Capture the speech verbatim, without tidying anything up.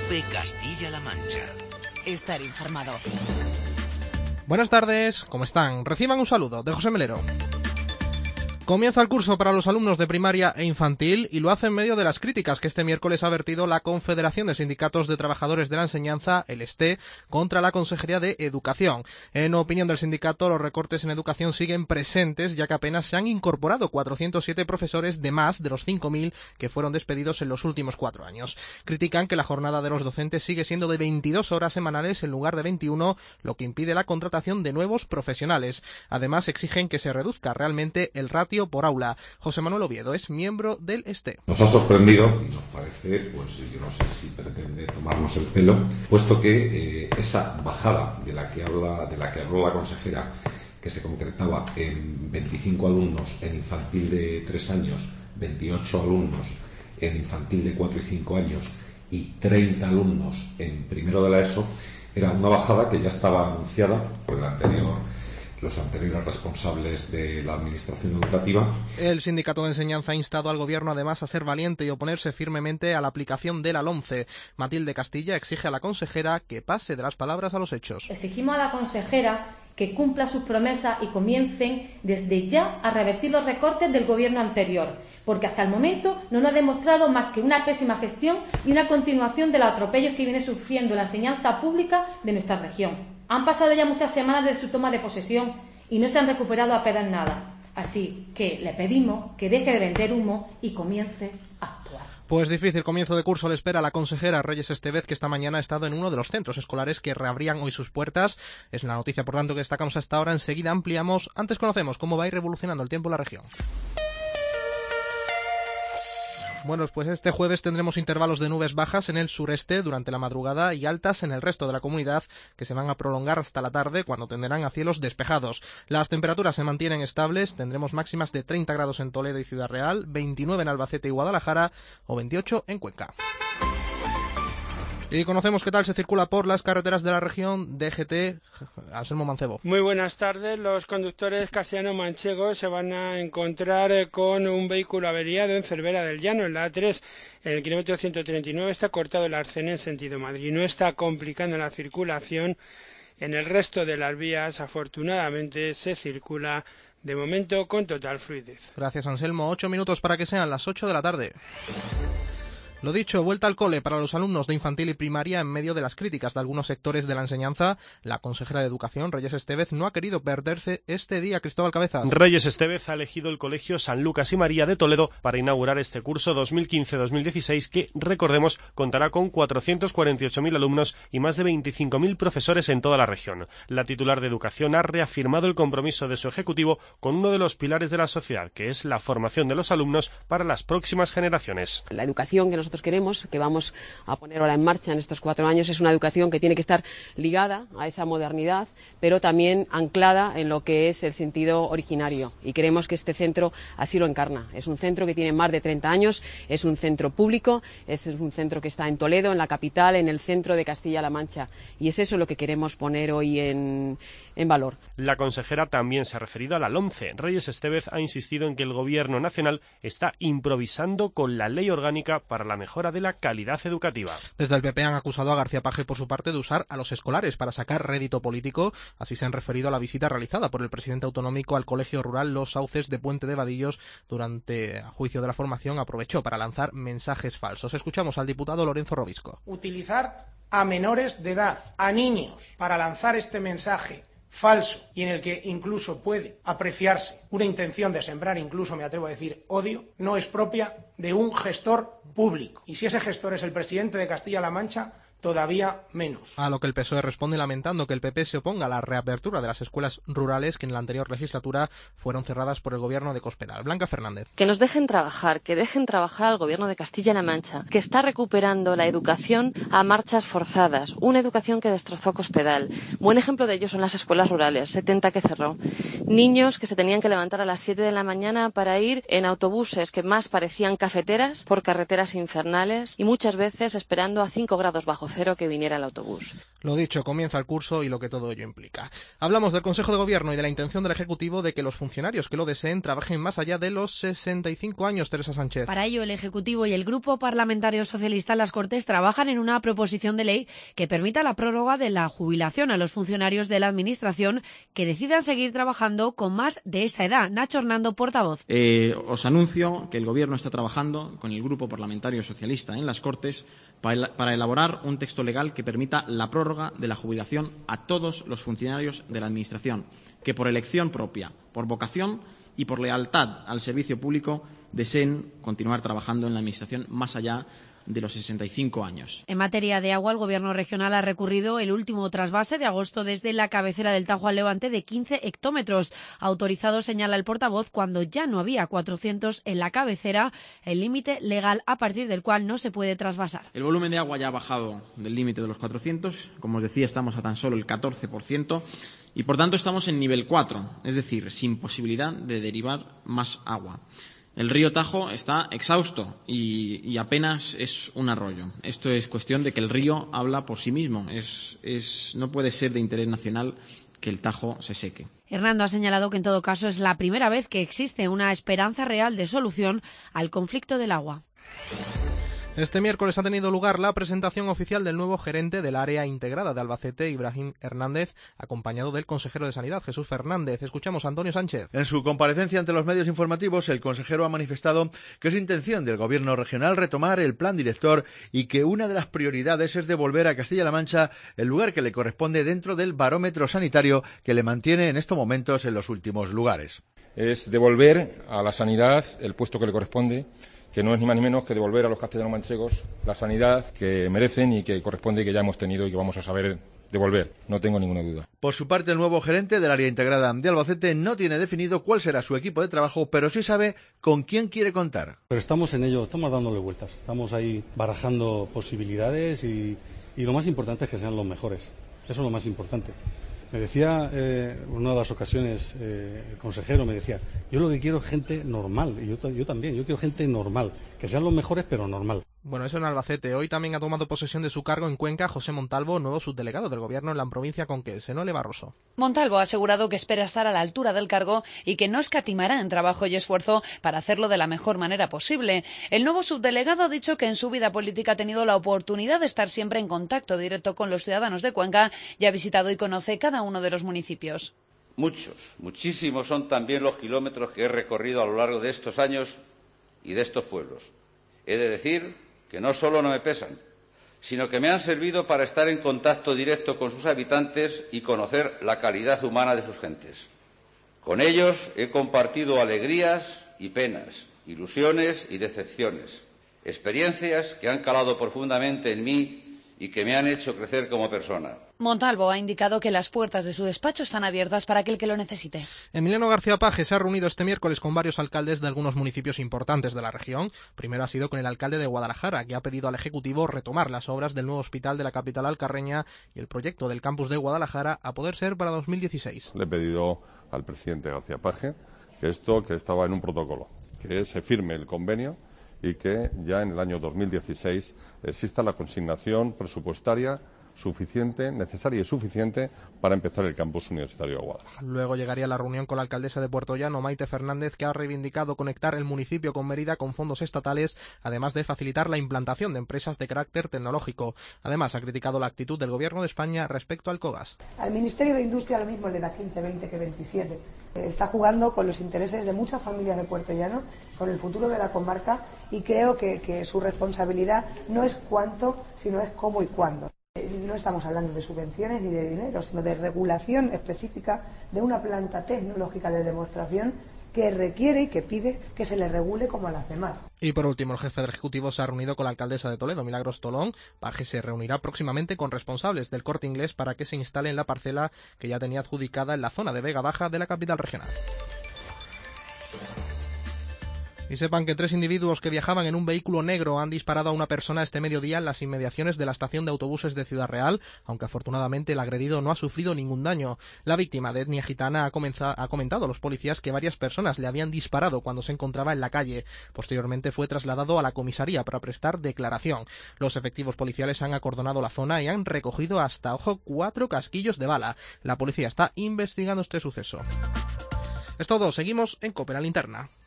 COPE Castilla-La Mancha. Estar informado. Buenas tardes, ¿cómo están? Reciban un saludo de José Melero. Comienza el curso para los alumnos de primaria e infantil y lo hace en medio de las críticas que este miércoles ha vertido la Confederación de Sindicatos de Trabajadores de la Enseñanza, el S T E, contra la Consejería de Educación. En opinión del sindicato, los recortes en educación siguen presentes, ya que apenas se han incorporado cuatrocientos siete profesores de más de los cinco mil que fueron despedidos en los últimos cuatro años. Critican que la jornada de los docentes sigue siendo de veintidós horas semanales en lugar de veintiuno, lo que impide la contratación de nuevos profesionales. Además, exigen que se reduzca realmente el ratio por aula. José Manuel Oviedo es miembro del S T E. Nos ha sorprendido y nos parece, pues yo no sé si pretende tomarnos el pelo, puesto que eh, esa bajada de la que habla, de la que habló la consejera, que se concretaba en veinticinco alumnos en infantil de tres años, veintiocho alumnos en infantil de cuatro y cinco años y treinta alumnos en primero de la ESO, era una bajada que ya estaba anunciada por el anterior los anteriores responsables de la administración educativa. El sindicato de enseñanza ha instado al gobierno además a ser valiente y oponerse firmemente a la aplicación de la LOMCE. Matilde Castilla exige a la consejera que pase de las palabras a los hechos. Exigimos a la consejera que cumpla sus promesas y comiencen desde ya a revertir los recortes del gobierno anterior, porque hasta el momento no nos ha demostrado más que una pésima gestión y una continuación de los atropellos que viene sufriendo la enseñanza pública de nuestra región. Han pasado ya muchas semanas desde su toma de posesión y no se han recuperado apenas nada. Así que le pedimos que deje de vender humo y comience a actuar. Pues difícil comienzo de curso le espera a la consejera Reyes Estevez, que esta mañana ha estado en uno de los centros escolares que reabrían hoy sus puertas. Es la noticia, por tanto, que destacamos hasta ahora. Enseguida ampliamos. Antes conocemos cómo va a ir revolucionando el tiempo en la región. Bueno, pues este jueves tendremos intervalos de nubes bajas en el sureste durante la madrugada y altas en el resto de la comunidad, que se van a prolongar hasta la tarde, cuando tenderán a cielos despejados. Las temperaturas se mantienen estables, tendremos máximas de treinta grados en Toledo y Ciudad Real, veintinueve en Albacete y Guadalajara o veintiocho en Cuenca. Y conocemos qué tal se circula por las carreteras de la región. D G T, Anselmo Mancebo. Muy buenas tardes. Los conductores castellano-manchegos se van a encontrar con un vehículo averiado en Cervera del Llano, en la A tres. En el kilómetro ciento treinta y nueve está cortado el arcén en sentido Madrid. No está complicando la circulación. En el resto de las vías, afortunadamente, se circula de momento con total fluidez. Gracias, Anselmo. Ocho minutos para que sean las ocho de la tarde. Lo dicho, vuelta al cole para los alumnos de infantil y primaria en medio de las críticas de algunos sectores de la enseñanza. La consejera de Educación, Reyes Estevez, no ha querido perderse este día. Cristóbal Cabezas. Reyes Estevez ha elegido el Colegio San Lucas y María de Toledo para inaugurar este curso dos mil quince dos mil dieciséis que, recordemos, contará con cuatrocientos cuarenta y ocho mil alumnos y más de veinticinco mil profesores en toda la región. La titular de Educación ha reafirmado el compromiso de su ejecutivo con uno de los pilares de la sociedad, que es la formación de los alumnos para las próximas generaciones. La educación que nos nosotros queremos, que vamos a poner ahora en marcha en estos cuatro años, es una educación que tiene que estar ligada a esa modernidad, pero también anclada en lo que es el sentido originario. Y creemos que este centro así lo encarna. Es un centro que tiene más de treinta años, es un centro público, es un centro que está en Toledo, en la capital, en el centro de Castilla-La Mancha. Y es eso lo que queremos poner hoy en, en valor. La consejera también se ha referido a la LOMCE. Reyes Estevez ha insistido en que el Gobierno nacional está improvisando con la ley orgánica para la mejora de la calidad educativa. Desde el P P han acusado a García Paje por su parte de usar a los escolares para sacar rédito político. Así se han referido a la visita realizada por el presidente autonómico al colegio rural Los Sauces de Puente de Vadillos. Durante a juicio de la formación aprovechó para lanzar mensajes falsos. Escuchamos al diputado Lorenzo Robisco. Utilizar a menores de edad, a niños, para lanzar este mensaje falso y en el que incluso puede apreciarse una intención de sembrar, incluso me atrevo a decir odio, no es propia de un gestor público. Y si ese gestor es el presidente de Castilla-La Mancha, todavía menos. A lo que el P S O E responde lamentando que el P P se oponga a la reapertura de las escuelas rurales que en la anterior legislatura fueron cerradas por el gobierno de Cospedal. Blanca Fernández. Que nos dejen trabajar, que dejen trabajar al gobierno de Castilla-La Mancha, que está recuperando la educación a marchas forzadas, una educación que destrozó Cospedal. Buen ejemplo de ello son las escuelas rurales, setenta que cerró. Niños que se tenían que levantar a las siete de la mañana para ir en autobuses que más parecían cafeteras por carreteras infernales y muchas veces esperando a cinco grados bajo bajo cero que viniera el autobús. Lo dicho, comienza el curso y lo que todo ello implica. Hablamos del Consejo de Gobierno y de la intención del Ejecutivo de que los funcionarios que lo deseen trabajen más allá de los sesenta y cinco años, Teresa Sánchez. Para ello, el Ejecutivo y el Grupo Parlamentario Socialista en las Cortes trabajan en una proposición de ley que permita la prórroga de la jubilación a los funcionarios de la Administración que decidan seguir trabajando con más de esa edad. Nacho Hernando, portavoz. Eh, os anuncio que el Gobierno está trabajando con el Grupo Parlamentario Socialista en las Cortes para elaborar un texto legal que permita la prórroga de la jubilación a todos los funcionarios de la Administración que por elección propia, por vocación y por lealtad al servicio público deseen continuar trabajando en la Administración más allá de los sesenta y cinco años. En materia de agua, el Gobierno regional ha recurrido el último trasvase de agosto desde la cabecera del Tajo al Levante de quince hectómetros. Autorizado, señala el portavoz, cuando ya no había cuatrocientos en la cabecera, el límite legal a partir del cual no se puede trasvasar. El volumen de agua ya ha bajado del límite de los cuatrocientos. Como os decía, estamos a tan solo el catorce por ciento y, por tanto, estamos en nivel cuatro, es decir, sin posibilidad de derivar más agua. El río Tajo está exhausto y, y apenas es un arroyo. Esto es cuestión de que el río habla por sí mismo. Es, es, no puede ser de interés nacional que el Tajo se seque. Hernando ha señalado que en todo caso es la primera vez que existe una esperanza real de solución al conflicto del agua. Este miércoles ha tenido lugar la presentación oficial del nuevo gerente del área integrada de Albacete, Ibrahim Hernández, acompañado del consejero de Sanidad, Jesús Fernández. Escuchamos a Antonio Sánchez. En su comparecencia ante los medios informativos, el consejero ha manifestado que es intención del Gobierno regional retomar el plan director y que una de las prioridades es devolver a Castilla-La Mancha el lugar que le corresponde dentro del barómetro sanitario que le mantiene en estos momentos en los últimos lugares. Es devolver a la sanidad el puesto que le corresponde, que no es ni más ni menos que devolver a los castellano-manchegos la sanidad que merecen y que corresponde y que ya hemos tenido y que vamos a saber devolver, no tengo ninguna duda. Por su parte, el nuevo gerente del área integrada de Albacete no tiene definido cuál será su equipo de trabajo, pero sí sabe con quién quiere contar. Pero estamos en ello, estamos dándole vueltas, estamos ahí barajando posibilidades y, y lo más importante es que sean los mejores, eso es lo más importante. Me decía, eh, en una de las ocasiones, eh, el consejero me decía, yo lo que quiero es gente normal, y yo, yo también, yo quiero gente normal, que sean los mejores, pero normal. Bueno, eso en Albacete. Hoy también ha tomado posesión de su cargo en Cuenca José Montalvo, nuevo subdelegado del Gobierno en la provincia conquense. Nole Barroso. Montalvo ha asegurado que espera estar a la altura del cargo y que no escatimará en trabajo y esfuerzo para hacerlo de la mejor manera posible. El nuevo subdelegado ha dicho que en su vida política ha tenido la oportunidad de estar siempre en contacto directo con los ciudadanos de Cuenca y ha visitado y conoce cada uno de los municipios. Muchos, muchísimos son también los kilómetros que he recorrido a lo largo de estos años y de estos pueblos. He de decir que no solo no me pesan, sino que me han servido para estar en contacto directo con sus habitantes y conocer la calidad humana de sus gentes. Con ellos he compartido alegrías y penas, ilusiones y decepciones, experiencias que han calado profundamente en mí y que me han hecho crecer como persona. Montalvo ha indicado que las puertas de su despacho están abiertas para aquel que lo necesite. Emiliano García Paje se ha reunido este miércoles con varios alcaldes de algunos municipios importantes de la región. Primero ha sido con el alcalde de Guadalajara, que ha pedido al Ejecutivo retomar las obras del nuevo hospital de la capital alcarreña y el proyecto del campus de Guadalajara a poder ser para dos mil dieciséis. Le he pedido al presidente García Paje que esto que estaba en un protocolo, que se firme el convenio y que ya en el año dos mil dieciséis exista la consignación presupuestaria suficiente, necesaria y suficiente para empezar el campus universitario de Guadalajara. Luego llegaría la reunión con la alcaldesa de Puerto Llano, Maite Fernández, que ha reivindicado conectar el municipio con Mérida con fondos estatales, además de facilitar la implantación de empresas de carácter tecnológico. Además, ha criticado la actitud del Gobierno de España respecto al COGAS. Al Ministerio de Industria lo mismo le da quince, veinte que veintisiete. Está jugando con los intereses de muchas familias de Puerto Llano, con el futuro de la comarca, y creo que, que su responsabilidad no es cuánto, sino es cómo y cuándo. No estamos hablando de subvenciones ni de dinero, sino de regulación específica de una planta tecnológica de demostración que requiere y que pide que se le regule como a las demás. Y por último, el jefe del Ejecutivo se ha reunido con la alcaldesa de Toledo, Milagros Tolón. Paje se reunirá próximamente con responsables del Corte Inglés para que se instale en la parcela que ya tenía adjudicada en la zona de Vega Baja de la capital regional. Y sepan que tres individuos que viajaban en un vehículo negro han disparado a una persona este mediodía en las inmediaciones de la estación de autobuses de Ciudad Real, aunque afortunadamente el agredido no ha sufrido ningún daño. La víctima, de etnia gitana, ha, ha comentado a los policías que varias personas le habían disparado cuando se encontraba en la calle. Posteriormente fue trasladado a la comisaría para prestar declaración. Los efectivos policiales han acordonado la zona y han recogido hasta, ojo, cuatro casquillos de bala. La policía está investigando este suceso. Es todo, seguimos en COPE, la linterna.